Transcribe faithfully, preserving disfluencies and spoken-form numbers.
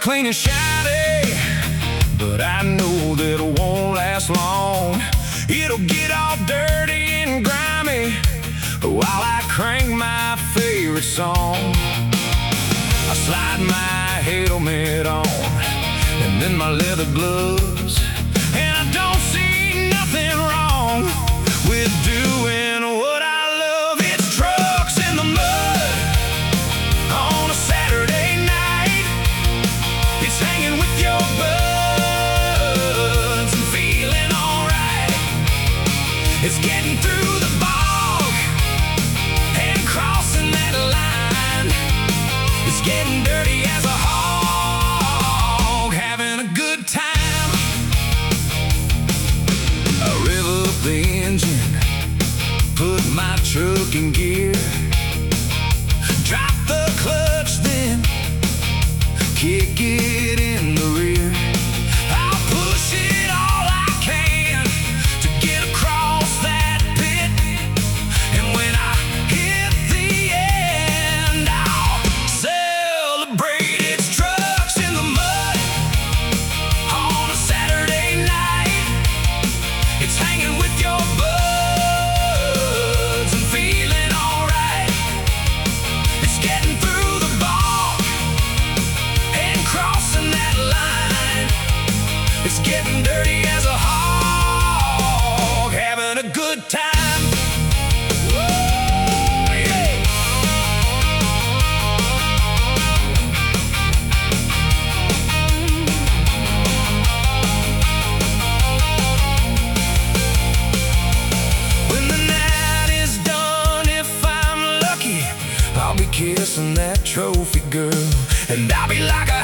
clean and shiny, but I know that it won't last long. It'll get all dirty and grimy while I crank my favorite song. I slide my helmet on and then my leather gloves, and I don't see nothing wrong with doing what I love. It's trucks in the mud on a Saturday night. It's hanging with your buds and feeling alright. It's getting through the bog and crossing that line. It's getting dirty as a hog, having a good time. I rev up the engine, put my truck in gear, drop the clutch, then kick it in the rear. I'll push it all I can to get across that pit, and when I hit the end, I'll celebrate. It's trucks in the mud on a Saturday night. It's hanging with your buds and feeling alright. It's getting through the bog and crossing that line. It's getting dirty as a hog, having a good time. Whoa, yeah. When the night is done, if I'm lucky, I'll be kissing that trophy girl, and I'll be like